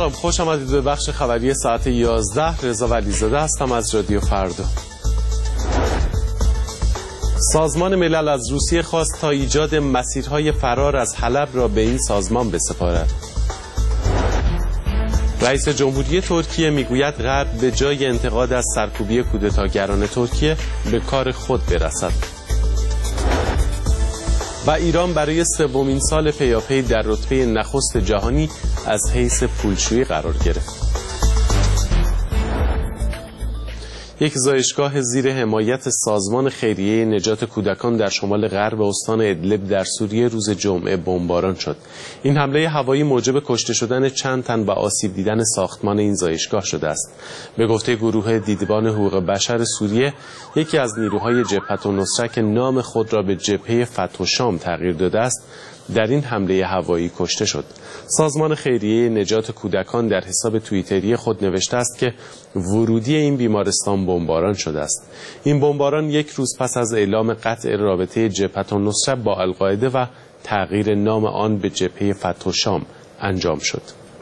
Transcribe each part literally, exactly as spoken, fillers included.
سلام، خوش آمدید به بخش خبری ساعت یازده. رضا ولیزاده هستم از رادیو فردا. سازمان ملل از روسیه خواست تا ایجاد مسیرهای فرار از حلب را به این سازمان بسپارد. رئیس جمهوری ترکیه میگوید غرب به جای انتقاد از سرکوبی کودتاگران ترکیه به کار خود برسد. و ایران برای سومین سال پیاپی در رتبه نخست جهانی از حیث پولشویی قرار گرفت. یک زایشگاه زیر حمایت سازمان خیریه نجات کودکان در شمال غرب استان ادلب در سوریه روز جمعه بمباران شد. این حمله هوایی موجب کشته شدن چند تن و آسیب دیدن ساختمان این زایشگاه شده است. به گفته گروه دیدبان حقوق بشر سوریه، یکی از نیروهای جبهت النصره که نام خود را به جبهه فتح الشام تغییر داده است، در این حمله هوایی کشته شد. سازمان خیریه نجات کودکان در حساب توییتری خود نوشته است که ورودی این بیمارستان بمباران شده است. این بمباران یک روز پس از اعلام قطع رابطه جبهت النصره با القاعده و تغییر نام آن به جبهه فتح الشام انجام شد.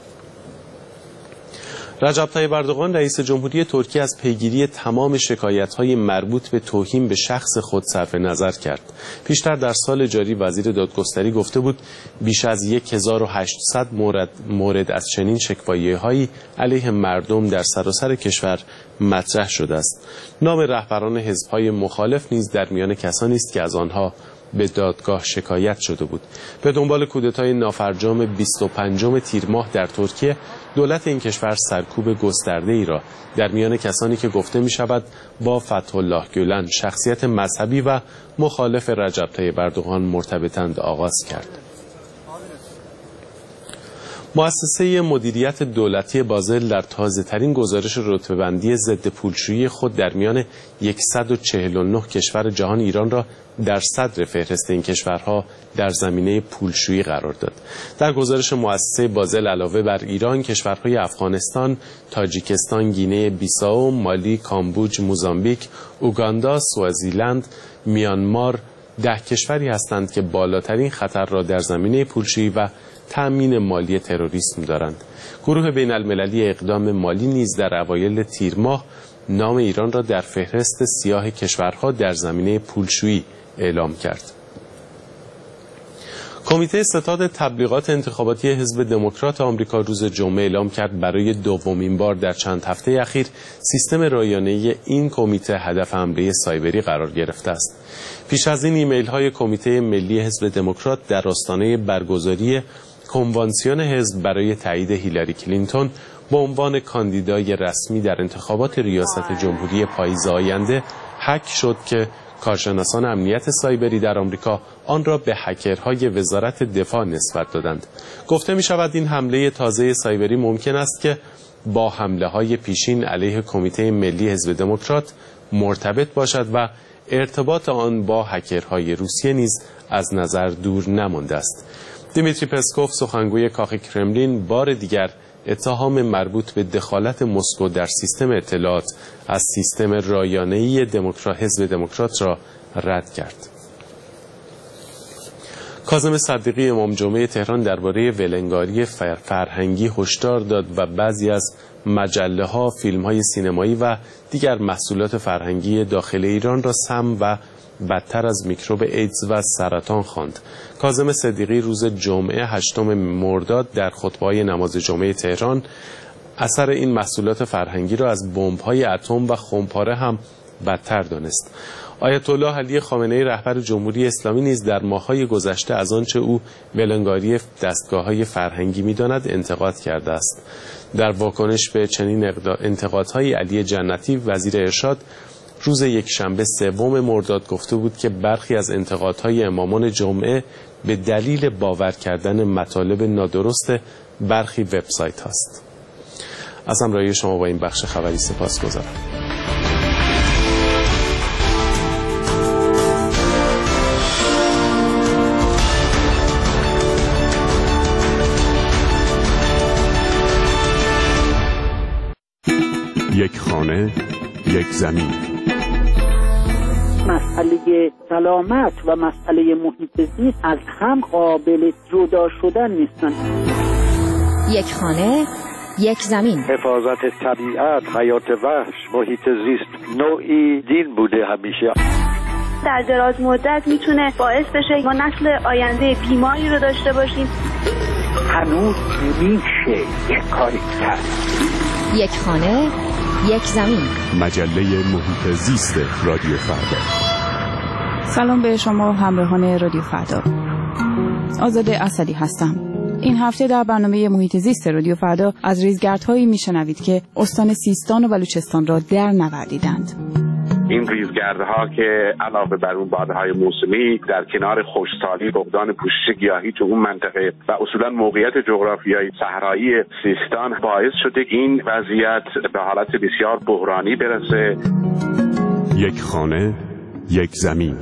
رجب طیب اردوغان رئیس جمهوری ترکیه از پیگیری تمام شکایت‌های مربوط به توهین به شخص خود صرف نظر کرد. پیشتر در سال جاری وزیر دادگستری گفته بود بیش از هزار و هشتصد مورد, مورد از چنین شکایت‌هایی علیه مردم در سراسر کشور مطرح شده است. نام رهبران حزب‌های مخالف نیز در میان کسانی است که از آنها به دادگاه شکایت شده بود. به دنبال کودتای نافرجام بیست و پنجم تیر ماه در ترکیه، دولت این کشور سرکوب گسترده‌ای را در میان کسانی که گفته می شود با فتح الله گولن شخصیت مذهبی و مخالف رجب طیب اردوغان مرتبطند آغاز کرد. مؤسسه مدیریت دولتی بازل در تازه‌ترین گزارش رتبه‌بندی ضد پولشویی خود در میان صد و چهل و نه کشور جهان ایران را در صدر فهرست این کشورها در زمینه پولشویی قرار داد. در گزارش مؤسسه بازل علاوه بر ایران، کشورهای افغانستان، تاجیکستان، گینه بیساو، مالی، کامبوج، موزامبیک، اوگاندا، سوازیلند، میانمار ده کشوری هستند که بالاترین خطر را در زمینه پولشویی و تأمین مالی تروریسم دارند. گروه بین المللی اقدام مالی نیز در اوایل تیر ماه نام ایران را در فهرست سیاه کشورها در زمینه پولشویی اعلام کرد. کمیته ستاد تبلیغات انتخاباتی حزب دموکرات آمریکا روز جمعه اعلام کرد برای دومین بار در چند هفته اخیر سیستم رایانه‌ای این کمیته هدف حمله سایبری قرار گرفته است. پیش از این ایمیل های کمیته ملی حزب دموکرات در آستانه برگزاری کنوانسیون حزب برای تایید هیلاری کلینتون به عنوان کاندیدای رسمی در انتخابات ریاست جمهوری پاییز آینده هک شد که کارشناسان امنیت سایبری در آمریکا آن را به هکرهای وزارت دفاع نسبت دادند. گفته می شود این حمله تازه سایبری ممکن است که با حمله های پیشین علیه کمیته ملی حزب دموکرات مرتبط باشد و ارتباط آن با هکرهای روسیه نیز از نظر دور نمانده است. دیمیتری پسکوف سخنگوی کاخ کرملین بار دیگر اتهام مربوط به دخالت مسکو در سیستم اطلاعات از سیستم رایانه‌ای دموکرات حزب دموکرات را رد کرد. کاظم صدیقی امام جمعه تهران درباره ولنگاری فرهنگی هشدار داد و بعضی از مجله‌ها، فیلم‌های سینمایی و دیگر محصولات فرهنگی داخل ایران را سم و بدتر از میکروب ایدز و سرطان خواند. کاظم صدیقی روز جمعه هشتم مرداد در خطبه‌های نماز جمعه تهران اثر این محصولات فرهنگی را از بمب‌های اتم و خمپاره هم بدتر دانست. آیت الله علی خامنه‌ای رهبر جمهوری اسلامی نیز در ماه‌های گذشته از آنچه او ولنگاری دستگاه‌های فرهنگی می‌داند انتقاد کرده است. در واکنش به چنین انتقادهای علی جنتی وزیر ارشاد روز یکشنبه سوم مرداد گفته بود که برخی از انتقادهای امامان جمعه به دلیل باور کردن مطالب نادرست برخی وبسایت هاست. از همراهی شما با این بخش خبری سپاسگزارم. یک خانه، یک زمین. مسئله سلامت و مسئله محیط زیست از هم قابل جدا شدن نیستن. یک خانه، یک زمین. حفاظت طبیعت، حیات وحش، محیط زیست نوعی دین بوده همیشه. در دراز مدت میتونه باعث بشه ما نسل آینده بیماری رو داشته باشیم. هنوز میشه یک کاری کرد. یک خانه، یک زمین. مجله محیط زیست رادیو فردا. سلام به شما همراهان رادیو فردا. آزاده اسدی هستم. این هفته در برنامه محیط زیست رادیو فردا از ریزگردهایی میشنوید که استان سیستان و بلوچستان را در نوردیدند. این ریزگردها که علاوه بر اون بادهای موسمی در کنار خشکسالی، فقدان پوشش گیاهی تو اون منطقه و اصولا موقعیت جغرافیایی صحرایی سیستان باعث شده این وضعیت به حالت بسیار بحرانی برسه. یک خانه، یک زمین.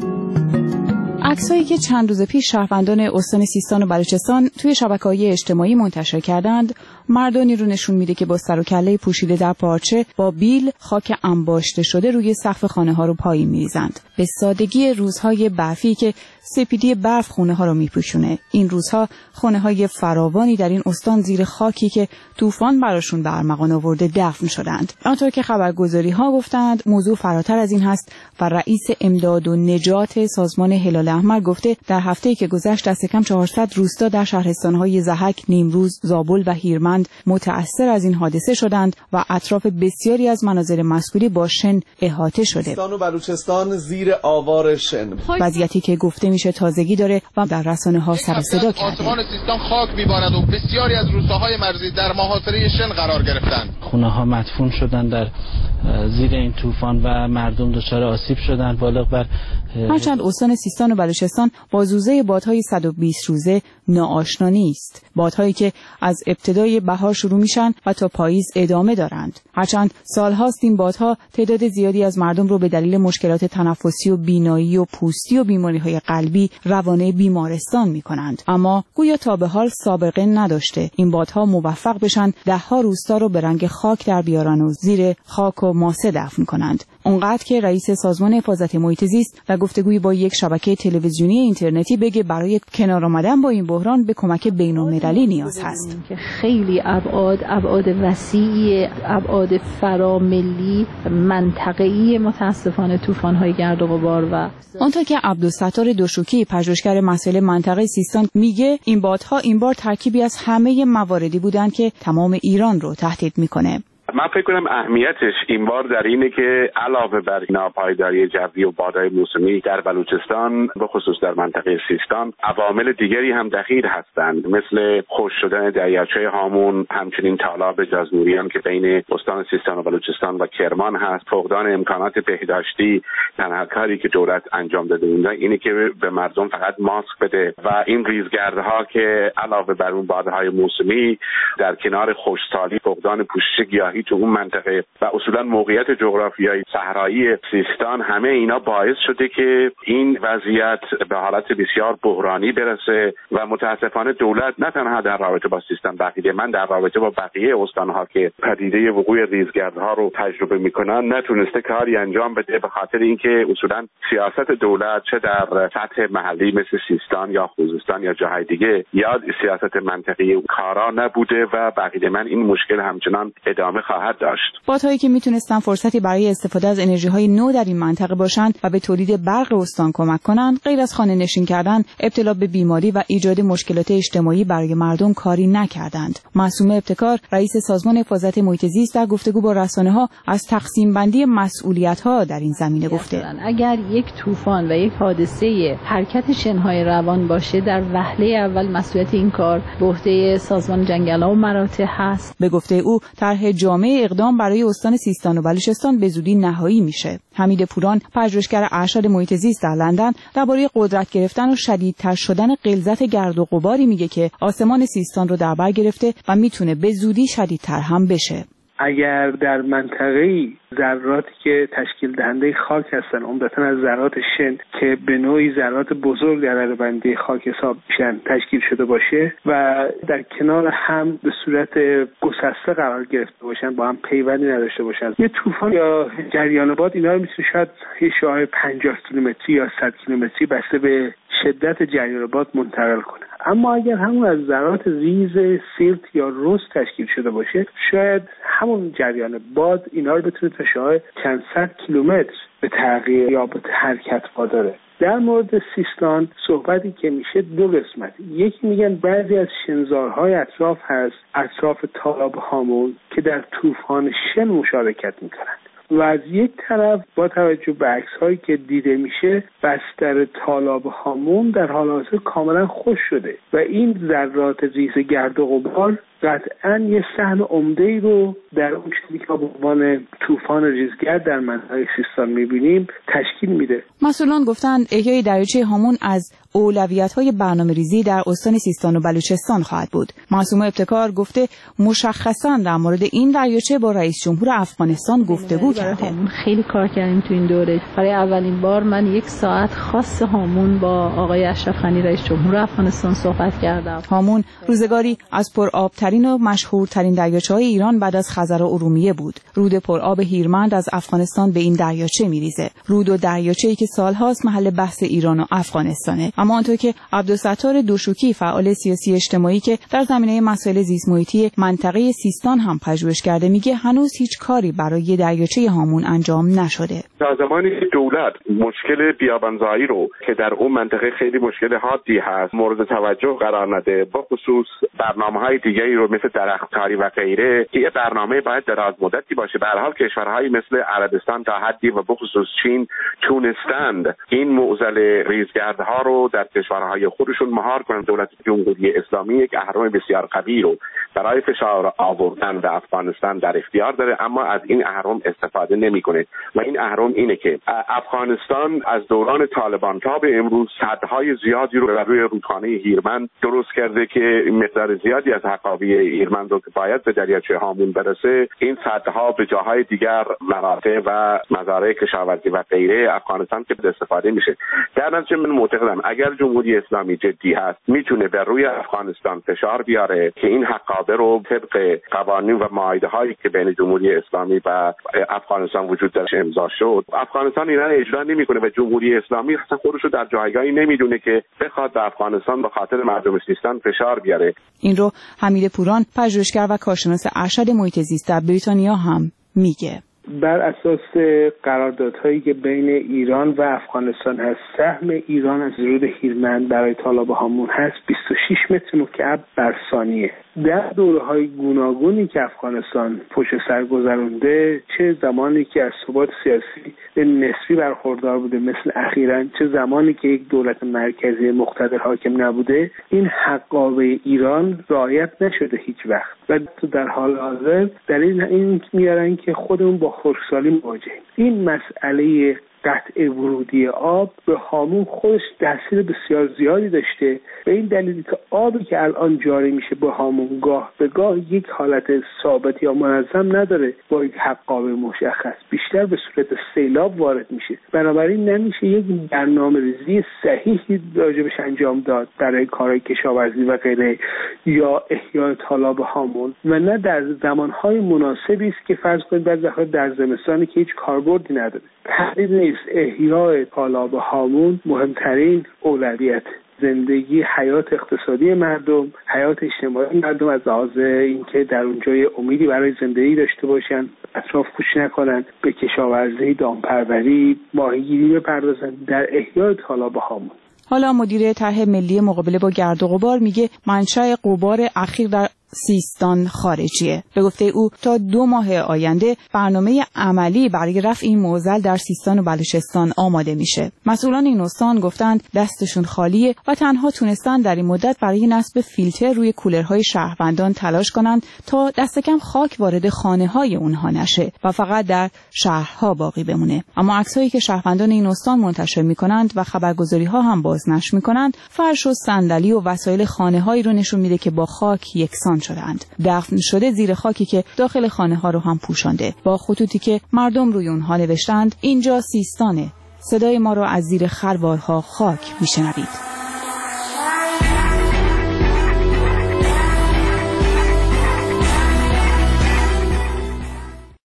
عکسایی که چند روز پیش شهروندان استان سیستان و بلوچستان توی شبکه‌های اجتماعی منتشر کردند، مردانی رو نشون میده که با سر و کله پوشیده در پارچه با بیل خاک انباشته شده روی سقف خانه‌ها رو پایین می‌ریزند. به سادگی روزهای برفی که سپیدی برف خونه‌ها رو میپوشونه. این روزها خانه‌های فراوانی در این استان زیر خاکی که طوفان براشون به ارمغان آورده دفن شدند. آنطور که خبرگزاری‌ها گفتند، موضوع فراتر از این هست و رئیس امداد و نجات سازمان هلال احمر گفته در هفته‌ای که گذشت دست کم چهارصد روستا در شهرستان‌های ضحک، نیمروز، زابل و هیرمند متأثر از این حادثه شدند و اطراف بسیاری از مناظر مسکونی با شن احاطه شده. سیستان و بلوچستان زیر آوار شن. وضعیتی که گفته میشه تازگی داره و در رسانه‌ها سر و صدا کرده. آسمان سیستان خاک می‌بارد و بسیاری از روستاهای مرزی در محاصره شن قرار گرفتند. خونه‌ها مدفون شدن در زیر این طوفان و مردم دچار آسیب شدند. بالغ بر هرچند استان سیستان و بلوچستان با زوزه بادهای صد و بیست روزه ناآشنا نیست. بادهایی که از ابتدای بهار شروع میشن و تا پاییز ادامه دارند. هرچند سالهاست این بادها تعداد زیادی از مردم رو به دلیل مشکلات تنفسی و بینایی و پوستی و بیماری‌های قلبی روانه بیمارستان می‌کنند. اما گویا تا به حال سابقه نداشته این بادها موفق بشن ده‌ها روستا رو به رنگ خاک در بیارن و زیر خاک و ماسه دفن کنند. اونقدر که رئیس سازمان حفاظت محیط زیست در گفتگویی با یک شبکه تلویزیونی اینترنتی بگه برای کنار آمدن با این بحران به کمک بین‌المللی نیاز هست. که خیلی ابعاد ابعاد وسیع، ابعاد فراملی، منطقه‌ای متاسفانه طوفان‌های گرد و غبار و آنطور که عبدالستار دوشوکی پژوهشگر مسائل منطقه سیستان میگه این بادها این بار ترکیبی از همه مواردی بودند که تمام ایران رو تهدید میکنه. من فکر کنم اهمیتش این بار در اینه که علاوه بر ناپایداری جوی و بادهای موسمی در بلوچستان به خصوص در منطقه سیستان عوامل دیگری هم دخیل هستند، مثل خشک شدن دریاچه هامون، همچنین تالاب جازنوریان که بین استان سیستان و بلوچستان و کرمان هست، فقدان امکانات بهداشتی. تنها کاری که دولت انجام داده اونجا اینه که به مردم فقط ماسک بده و این ریزگردها که علاوه بر اون بادهای موسمی در کنار خشکسالی، فقدان پوشش گیاهی تو اون منطقه و اصولا موقعیت جغرافیایی صحرایی سیستان، همه اینا باعث شده که این وضعیت به حالت بسیار بحرانی برسه و متاسفانه دولت نه تنها در رابطه با سیستان بقیه من در رابطه با بقیه استانها که پدیده وقوع ریزگردها رو تجربه میکنن نتونسته کاری انجام بده، به خاطر اینکه اصولا سیاست دولت چه در سطح محلی مثل سیستان یا خوزستان یا جاهای دیگه یا سیاست منطقی کارا نبوده و بقیه من این مشکل همچنان ادامه خواهد داشت. بادهایی که میتونستن فرصتی برای استفاده از انرژی‌های نو در این منطقه باشند و به تولید برق استان کمک کنند، غیر از خانه نشین کردن، ابتلا به بیماری و ایجاد مشکلات اجتماعی برای مردم کاری نکردند. معصومه ابتکار، رئیس سازمان حفاظت محیط زیست، در گفتگو با رسانه‌ها از تقسیم بندی مسئولیت‌ها در این زمینه گفته: اگر یک طوفان و یک حادثه حرکت شن‌های روان باشه، در وهله اول مسئولیت این کار به عهده سازمان جنگل‌ها و مراتع هست. به گفته او طرح جامع اقدام برای استان سیستان و بلوچستان به زودی نهایی میشه. حمید پوران، پژوهشگر ارشد محیط زیست در لندن، درباره قدرت گرفتن و شدیدتر شدن غلظت گرد و غباری میگه که آسمان سیستان رو در بر گرفته و میتونه به زودی شدیدتر هم بشه. اگر در منطقه‌ای ذراتی که تشکیل دهنده خاک هستن، عمدتاً از ذرات شن که به نوعی ذرات بزرگ در رده خاک حساب میشن تشکیل شده باشه و در کنار هم به صورت گسسته قرار گرفته باشن، با هم پیوندی نداشته باشن، یه طوفان یا جریان باد اینا رو میتونه شاید یه شعاع پنجاه کیلومتری یا صد کیلومتری بسته به شدت جریان باد منتقل کنه. اما اگر همون از ذرات ریز سیرت یا رز تشکیل شده باشه، شاید همون جریان باد اینا رو بتونه تا شاید چند صد کیلومتر به تغییر یا به حرکت واداره. در مورد سیستان صحبتی که میشه دو قسمت. یکی میگن بعضی از شنزارهای اطراف هست، اطراف تالاب هامون، که در طوفان شن مشارکت میکنن و از یک طرف با توجه به عکس‌هایی که دیده میشه بستر تالاب هامون در حال حاضر کاملا خشک شده و این ذرات ریز گرد و غبار قطعاً یه سهم عمده‌ای رو در اون چیزی که به عنوان طوفان ریزگرد در منطقه سیستان می‌بینیم تشکیل میده. مسئولان گفتند احیای دریاچه هامون از اولویت‌های برنامه‌ریزی در استان سیستان و بلوچستان خواهد بود. معصومه ابتکار گفته مشخصاً در مورد این دریاچه با رئیس جمهور افغانستان گفتگو کرده. خیلی کار کردیم تو این دوره. برای اولین بار من یک ساعت خاص هامون با آقای اشرف غنی رئیس جمهور افغانستان صحبت کردم. هامون روزگاری از پرآب‌ترین و مشهورترین دریاچه‌های ایران بعد از خزر و ارومیه بود. رود پرآب هیرمند از افغانستان به این دریاچه میریزه. رود و دریاچه‌ای که سال‌هاست محل بحث ایران و افغانستانه. اما آنطور که عبدالستار دوشوکی فعال سیاسی اجتماعی که در زمینه مسائل زیست محیطی منطقه سیستان هم پژوهش کرده میگه هنوز هیچ کاری برای دریاچه هامون انجام نشده. تا زمانی که دولت مشکل بیابانزایی رو که در اون منطقه خیلی مشکل حادی هست مورد توجه قرار نده، با خصوص برنامه‌های دیگری رو مثل درختکاری و غیره که یه برنامه باید دراز مدتی باشه. به هر حال کشورهای مثل عربستان تا حدی و بخصوص چین تونستند این معضل ریزگردها رو در کشورهای خودشون مهار کنند. دولت جمهوری اسلامی یک اهرم بسیار قوی رو برای فشار آوردن به افغانستان در اختیار داره، اما از این اهرم استفاده نمیکنه و این اهرم اینه که افغانستان از دوران طالبان تا به امروز سدهای زیادی رو روی رودخانه هیرمند درست کرده که مقدار زیادی از حقابی هیرمند رو که باید به دریاچه هامون برسه این سدها به جاهای دیگر مناطق و مزارع کشاورزی و غیره افغانستان که به استفاده میشه. در نتیجه من معتقدم اگر جمهوری اسلامی جدی هست میتونه بر روی افغانستان فشار بیاره که این حقابه رو طبق قوانین و معاهده هایی که بین جمهوری اسلامی و افغانستان وجود داشت امضا شد. افغانستان اینا اجرا نمیکنه و جمهوری اسلامی اصلا خودش رو در جایگاهی نمیدونه که بخواد به افغانستان به خاطر مردم سیستان فشار بیاره. این رو حمید پوران پژوهشگر و کارشناس ارشد محیط زیست در بریتانیا هم میگه. بر اساس قراردادهایی که بین ایران و افغانستان هست، سهم ایران از رود هیرمند برای تالاب هامون هست بیست و شش متر مکعب بر ثانیه. در دوره‌های گوناگونی که افغانستان پشت سر گذرونده، چه زمانی که از ثبات سیاسی به نسبی برخوردار بوده مثل اخیراً، چه زمانی که یک دولت مرکزی مقتدر حاکم نبوده، این حقابه ایران رعایت نشده هیچ وقت و در حال حاضر دلیل این میارن که خودمون با خشکسالی مواجهیم. این مسئله قطع ورودی آب به هامون خودش تاثیر بسیار زیادی داشته و این دلیلی که آبی که الان جاری میشه به هامون گاه به گاه یک حالت ثابت یا منظم نداره، با یک حقابه مشخص بیشتر به صورت سیلاب وارد میشه. بنابراین نمیشه یک برنامه‌ریزی صحیحی راجبش انجام داد برای کارهای کشاورزی و غیره یا احیای تالاب هامون و نه در زمانهای مناسبی است که فرض کنید بعضی در زمستانی که هیچ کاربردی نداره. تحلیل نیست. احیای تالاب هامون مهمترین اولویت زندگی، حیات اقتصادی مردم، حیات اجتماعی مردم از لحاظ اینکه در اونجا امیدی برای زندگی داشته باشن، اطراف کوچ نکنن، به کشاورزی، دامپروری، ماهیگیری بپردازن در احیای تالاب هامون. حالا مدیر طرح ملی مقابله با گرد و غبار میگه منشأ غبار اخیر در سیستان خارجیه. به گفته او تا دو ماه آینده برنامه عملی برای رفع این معضل در سیستان و بلوچستان آماده میشه. مسئولان این استان گفتند دستشون خالیه و تنها تونستن در این مدت برای نصب فیلتر روی کولرهای شهروندان تلاش کنند تا دست کم خاک وارد خانه‌های اونها نشه و فقط در شهرها باقی بمونه. اما عکسایی که شهروندان این استان منتشر میکنند و خبرگزاری‌ها هم بازنشر میکنند فرش و صندلی و وسایل خانه‌هایی رو نشون میده که با خاک یکسان شدند. دفن شده زیر خاکی که داخل خانه ها رو هم پوشانده، با خطوطی که مردم روی اونها نوشتند اینجا سیستانه، صدای ما رو از زیر خروارها خاک میشنوید.